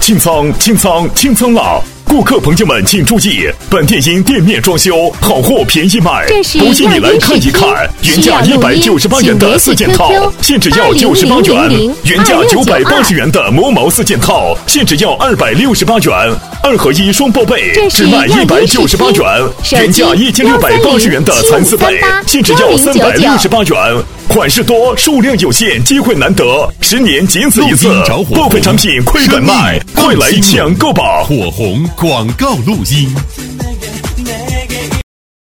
清仓，清仓，清仓了！顾客朋友们请注意，本店因店面装修，好货便宜卖，不信你来看一看。原价198元的4件套，现只要98元；原价980元的磨毛4件套，现只要268元。2合1双报备，只卖198元；原价1680元的蚕丝被，现只要368元。款式多，数量有限，机会难得，10年仅此一次，爆款产品亏本卖，快来抢购吧！ 火红广告录音。